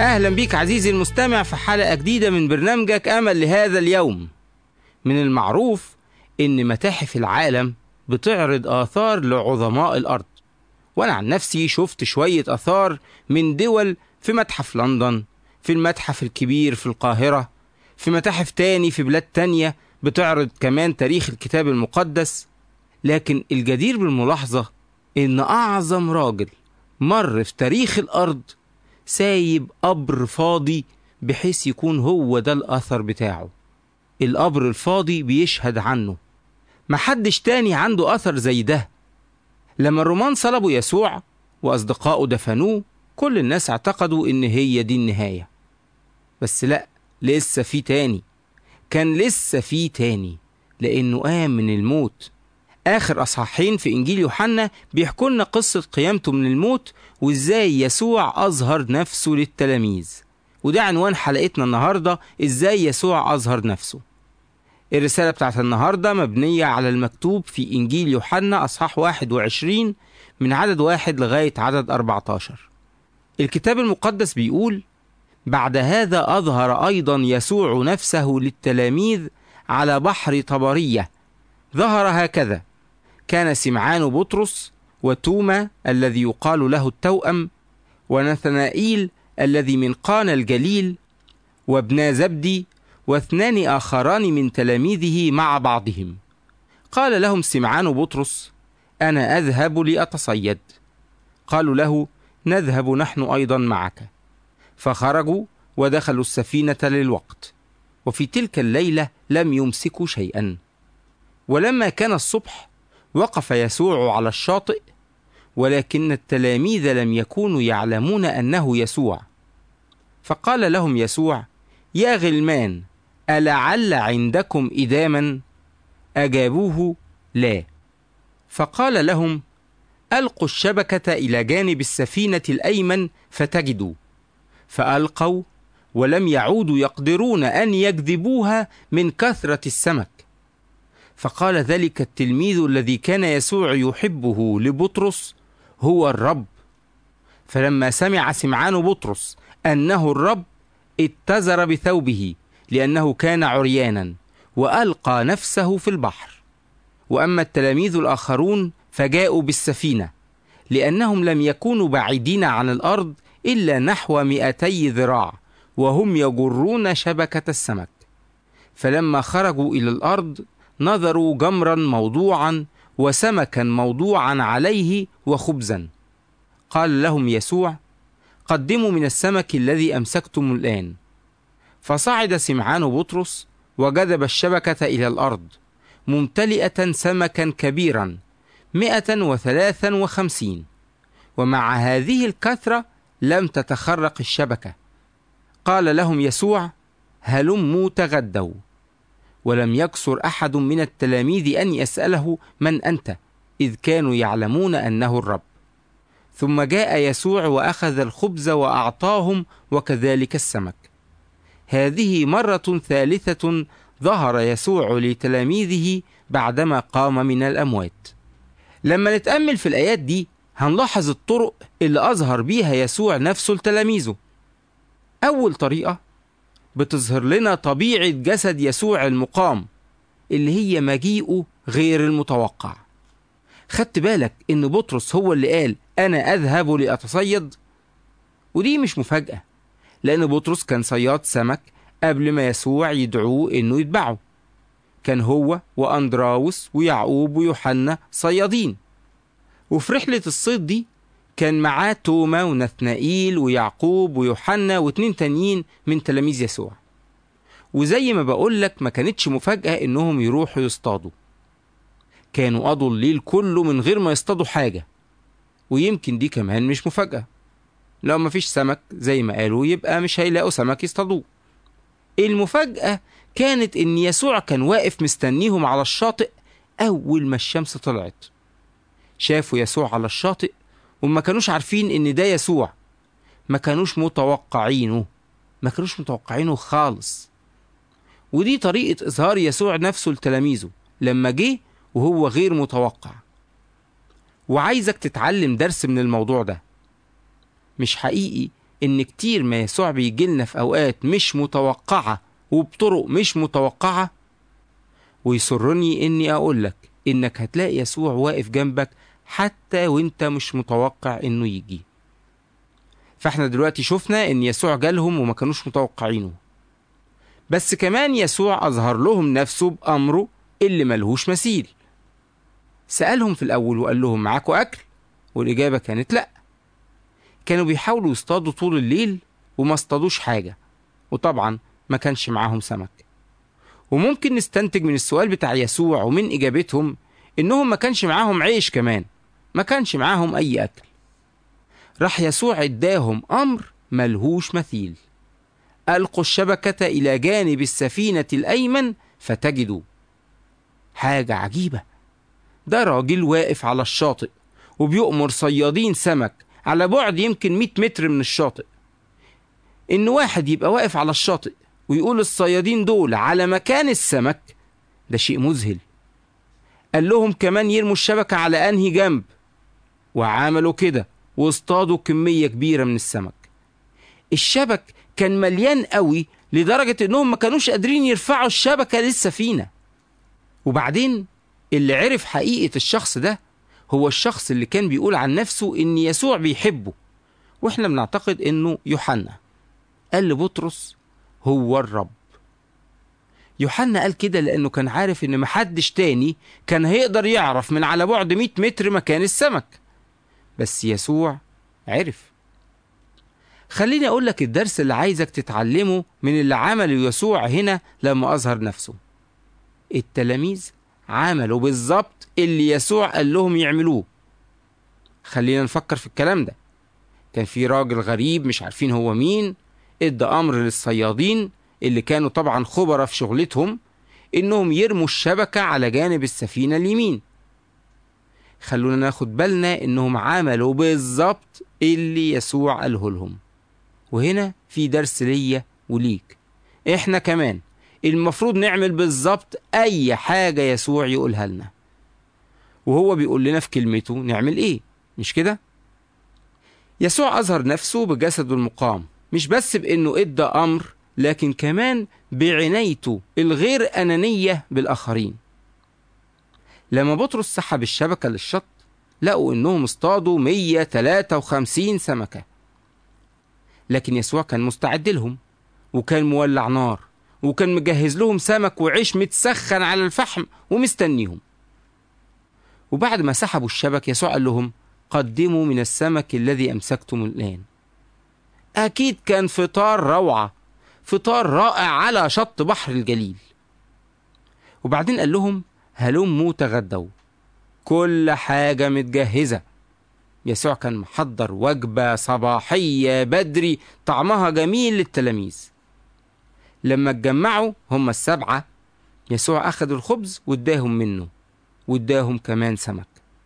أهلا بيك عزيزي المستمع في حلقة جديدة من برنامجك أمل لهذا اليوم. من المعروف إن متاحف العالم بتعرض آثار لعظماء الأرض، وأنا عن نفسي شفت شوية آثار من دول في متحف لندن، في المتحف الكبير في القاهرة، في متاحف تاني في بلاد تانية بتعرض كمان تاريخ الكتاب المقدس. لكن الجدير بالملاحظة إن أعظم راجل مر في تاريخ الأرض سايب قبر فاضي بحيث يكون هو ده الأثر بتاعه. القبر الفاضي بيشهد عنه، محدش تاني عنده أثر زي ده. لما الرومان صلبوا يسوع وأصدقائه دفنوه، كل الناس اعتقدوا إن هي دي النهاية. بس لأ، لسه في تاني، كان لسه في تاني، لأنه قام من الموت. آخر أصحاحين في إنجيل يوحنا بيحكوا لنا قصة قيامته من الموت وإزاي يسوع أظهر نفسه للتلاميذ. وده عنوان حلقتنا النهاردة، إزاي يسوع أظهر نفسه. الرسالة بتاعت النهاردة مبنية على المكتوب في إنجيل يوحنا أصحاح 21 من عدد 1 لغاية عدد 14. الكتاب المقدس بيقول: بعد هذا أظهر أيضا يسوع نفسه للتلاميذ على بحر طبرية. ظهر هكذا: كان سمعان بطرس وتوما الذي يقال له التوأم ونثنائيل الذي من قانا الجليل وابنا زبدي واثنان آخران من تلاميذه مع بعضهم. قال لهم سمعان بطرس: أنا أذهب لأتصيد. قالوا له: نذهب نحن أيضا معك. فخرجوا ودخلوا السفينة للوقت، وفي تلك الليلة لم يمسكوا شيئا. ولما كان الصبح وقف يسوع على الشاطئ، ولكن التلاميذ لم يكونوا يعلمون أنه يسوع. فقال لهم يسوع: يا غلمان، ألعل عندكم إداما؟ أجابوه: لا. فقال لهم: ألقوا الشبكة إلى جانب السفينة الأيمن فتجدوا. فألقوا ولم يعودوا يقدرون أن يجذبوها من كثرة السمك. فقال ذلك التلميذ الذي كان يسوع يحبه لبطرس: هو الرب. فلما سمع سمعان بطرس أنه الرب اتزر بثوبه لأنه كان عريانا، وألقى نفسه في البحر. وأما التلاميذ الآخرون فجاءوا بالسفينة، لأنهم لم يكونوا بعيدين عن الأرض إلا نحو 200 ذراع، وهم يجرون شبكة السمك. فلما خرجوا إلى الأرض نظروا جمرا موضوعا وسمكا موضوعا عليه وخبزا. قال لهم يسوع: قدموا من السمك الذي أمسكتم الآن. فصعد سمعان بطرس وجذب الشبكة إلى الأرض ممتلئة سمكا كبيرا 153، ومع هذه الكثرة لم تتخرق الشبكة. قال لهم يسوع: هلموا تغدوا. ولم يكسر أحد من التلاميذ أن يسأله: من أنت؟ إذ كانوا يعلمون أنه الرب. ثم جاء يسوع وأخذ الخبز وأعطاهم، وكذلك السمك. هذه مرة ثالثة ظهر يسوع لتلاميذه بعدما قام من الأموات. لما نتأمل في الآيات دي هنلاحظ الطرق اللي أظهر بيها يسوع نفسه لتلاميذه. أول طريقة بتظهر لنا طبيعة جسد يسوع المقام، اللي هي مجيئه غير المتوقع. خدت بالك إن بطرس هو اللي قال: أنا أذهب لأتصيد؟ ودي مش مفاجأة، لأن بطرس كان صياد سمك قبل ما يسوع يدعوه إنه يتبعه. كان هو وأندراوس ويعقوب ويوحنا صيادين، وفي رحلة الصيد دي كان معاه توما ونثنائيل ويعقوب ويوحنا واتنين تانيين من تلاميذ يسوع. وزي ما بقولك ما كانتش مفاجأة إنهم يروحوا يصطادوا. كانوا قضوا الليل كله من غير ما يصطادوا حاجة، ويمكن دي كمان مش مفاجأة. لو مفيش سمك زي ما قالوا يبقى مش هيلاقوا سمك يصطادوه. المفاجأة كانت إن يسوع كان واقف مستنيهم على الشاطئ. أول ما الشمس طلعت شافوا يسوع على الشاطئ، وما كانوش عارفين إن ده يسوع. ما كانوش متوقعينه خالص. ودي طريقة إظهار يسوع نفسه لتلاميذه لما جه وهو غير متوقع. وعايزك تتعلم درس من الموضوع ده. مش حقيقي إن كتير ما يسوع بيجيلنا في أوقات مش متوقعة وبطرق مش متوقعة، ويسرني إني أقولك إنك هتلاقي يسوع واقف جنبك حتى وإنت مش متوقع إنه يجي. فإحنا دلوقتي شفنا إن يسوع جالهم وما كانوش متوقعينه، بس كمان يسوع أظهر لهم نفسه بأمره اللي ملهوش مثيل. سألهم في الأول وقال لهم معاكوا أكل؟ والإجابة كانت لأ. كانوا بيحاولوا يصطادوا طول الليل وما اصطادوش حاجة، وطبعا ما كانش معاهم سمك. وممكن نستنتج من السؤال بتاع يسوع ومن إجابتهم إنهم ما كانش معاهم عيش كمان، ما كانش معاهم أي أكل. راح يسوع اداهم أمر ملهوش مثيل: ألقوا الشبكة إلى جانب السفينة الأيمن فتجدوا. حاجة عجيبة، ده راجل واقف على الشاطئ وبيؤمر صيادين سمك على بعد يمكن 100 متر من الشاطئ. إن واحد يبقى واقف على الشاطئ ويقول الصيادين دول على مكان السمك، ده شيء مذهل. قال لهم كمان يرموا الشبكة على أنهي جنب، وعملوا كده واصطادوا كمية كبيرة من السمك. الشبك كان مليان قوي لدرجة إنهم ما كانوش قادرين يرفعوا الشبكة للسفينة. وبعدين اللي عرف حقيقة الشخص ده هو الشخص اللي كان بيقول عن نفسه إن يسوع بيحبه، وإحنا بنعتقد إنه يوحنا. قال لبطرس هو الرب. يوحنا قال كده لأنه كان عارف إن محدش تاني كان هيقدر يعرف من على بعد 100 متر مكان السمك، بس يسوع عرف. خليني أقول لك الدرس اللي عايزك تتعلمه من اللي عمله يسوع هنا لما أظهر نفسه. التلاميذ عملوا بالظبط اللي يسوع قال لهم يعملوه. خلينا نفكر في الكلام ده. كان في راجل غريب مش عارفين هو مين، ادى أمر للصيادين اللي كانوا طبعا خبرة في شغلتهم إنهم يرموا الشبكة على جانب السفينة اليمين. خلونا ناخد بالنا إنهم عملوا بالظبط اللي يسوع قاله لهم. وهنا في درس ليا وليك، إحنا كمان المفروض نعمل بالظبط أي حاجة يسوع يقولها لنا، وهو بيقول لنا في كلمته نعمل إيه، مش كده؟ يسوع أظهر نفسه بجسده المقام، مش بس بإنه إدى أمر، لكن كمان بعنايته الغير أنانية بالآخرين. لما بطرس سحب الشبكة للشط لقوا إنهم اصطادوا 153 سمكة، لكن يسوع كان مستعد لهم، وكان مولع نار، وكان مجهز لهم سمك وعيش متسخن على الفحم ومستنيهم. وبعد ما سحبوا الشبك يسوع قال لهم قدموا من السمك الذي أمسكتم الآن. أكيد كان فطار روعة، فطار رائع على شط بحر الجليل. وبعدين قال لهم هلموا تغدوا، كل حاجة متجهزة. يسوع كان محضر وجبة صباحية بدري طعمها جميل للتلاميذ. لما اتجمعوا هم 7، يسوع أخذ الخبز واداهم منه، واداهم كمان سمك.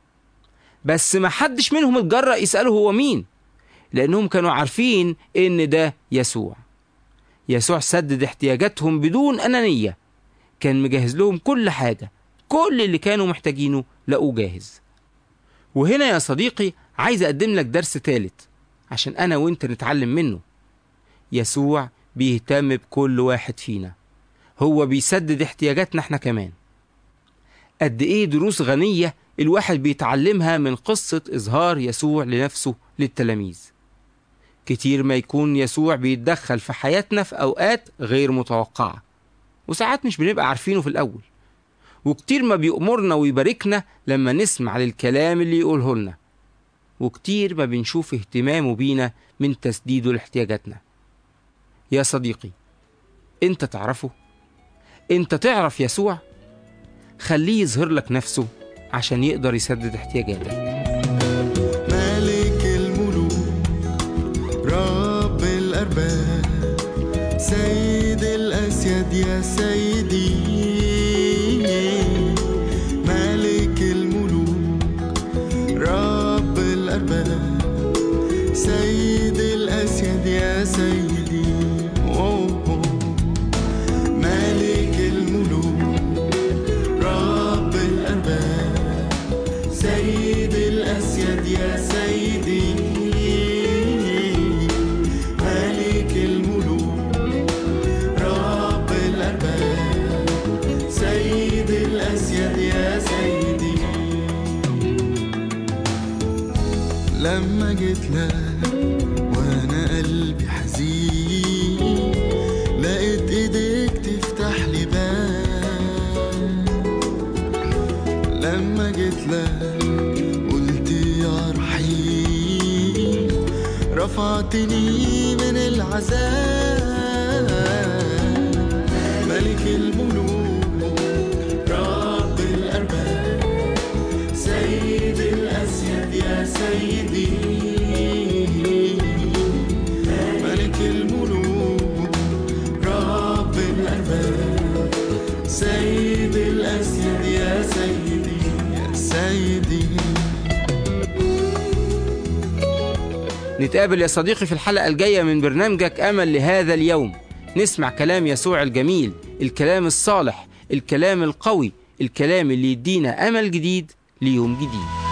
بس ما حدش منهم اتجرأ يسأله هو مين، لأنهم كانوا عارفين إن ده يسوع. يسوع سدد احتياجاتهم بدون أنانية، كان مجهز لهم كل حاجة، كل اللي كانوا محتاجينه لقوه جاهز. وهنا يا صديقي عايز أقدم لك درس ثالث عشان أنا وإنت نتعلم منه. يسوع بيهتم بكل واحد فينا، هو بيسدد احتياجاتنا احنا كمان. قد ايه دروس غنية الواحد بيتعلمها من قصة إظهار يسوع لنفسه للتلاميذ. كتير ما يكون يسوع بيتدخل في حياتنا في أوقات غير متوقعة، وساعات مش بنبقى عارفينه في الأول، وكتير ما بيأمرنا ويباركنا لما نسمع للكلام اللي يقوله لنا، وكتير ما بنشوف اهتمامه بينا من تسديده لاحتياجاتنا. يا صديقي، انت تعرفه؟ انت تعرف يسوع؟ خليه يظهر لك نفسه عشان يقدر يسدد احتياجاتك. مالك الملوك، رب الأرباب، سيد الأسياد يا سيدي. مالك الملوك، رب الأرباب، سيد الأسياد يا سيدي. مالك الملوك، رب الأرباب، سيد الأسياد يا سيدي. خرجتني من العذاب. ملك الملوك رب الأرباب، سيد الأسياد يا سيدي. ملك الملوك رب الأرباب، سيد الأسياد يا سيدي يا سيدي. نتقابل يا صديقي في الحلقة الجاية من برنامجك أمل لهذا اليوم. نسمع كلام يسوع الجميل، الكلام الصالح، الكلام القوي، الكلام اللي يدينا أمل جديد ليوم جديد.